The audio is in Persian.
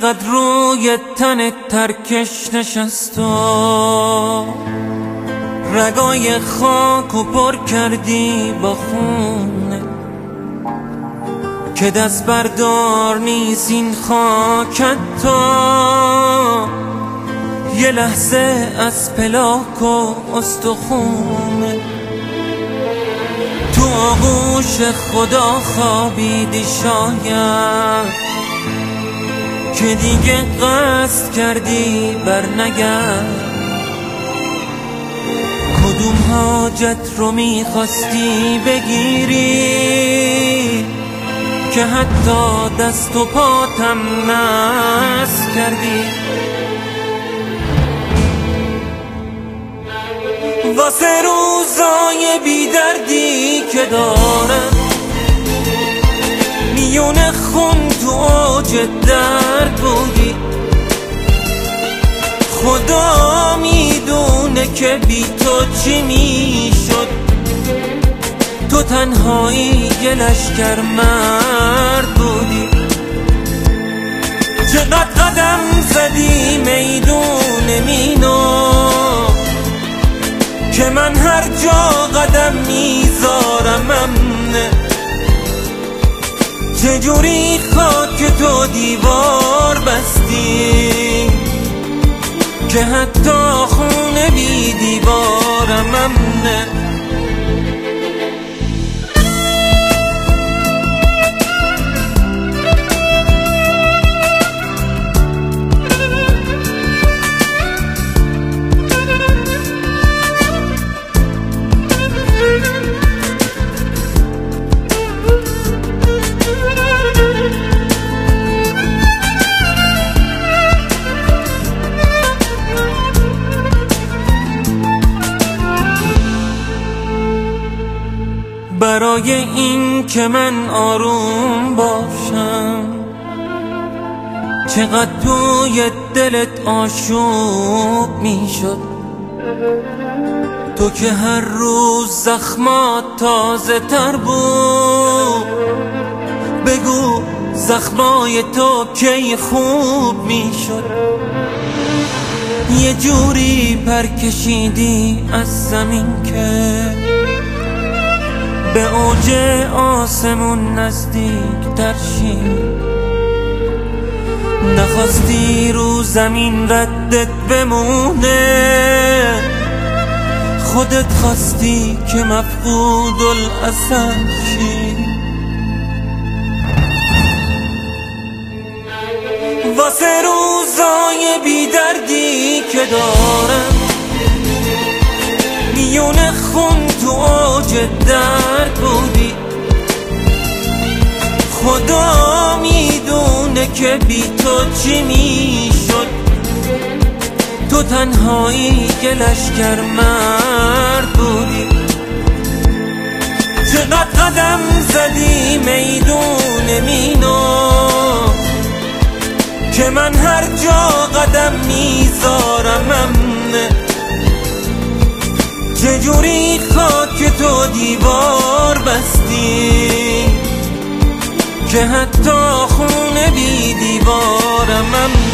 چقدر روی تن ترکش نشست و رگای خاک و پر کردی با خونه که دست بردار نیست این خاکت تا یه لحظه از پلاک و استخونه تو آغوش خدا خوابیدی شاید که دیگه قصد کردی بر نگرد کدوم حاجت رو میخواستی بگیری که حتی دست و پاتم نس کردی واسه روزای بیدردی که دارم میون خون تو اوج درد بودی خدا میدونه که بی تو چی میشد تو تنهایی یه لشکر مرد بودی چقدر قدم زدی میدون مینو که من هر جا قدم میذارم امنه چجوری خاک تو دیوار بستی که حتی خونه بی دیوارم امنه برای این که من آروم باشم چقدر توی دلت آشوب میشد تو که هر روز زخمات تازه تر بود بگو زخمای تو کی خوب میشد یه جوری پر کشیدی از زمین که به اوج آسمون نزدیک تر شی نخواستی رو زمین ردت بمونه خودت خواستی که مفقود الاثر شی واسه روزای بیدردی که دارم میون خون تو اوج درد بودی خدا میدونه که بی تو چی میشد تو تنهایی یه لشکر مرد بودی چقدر قدم زدی میدون مینو که من هر جا قدم میذارم امنه چجوری خاک تو دیوار بستی که حتی خونه بی دیوارم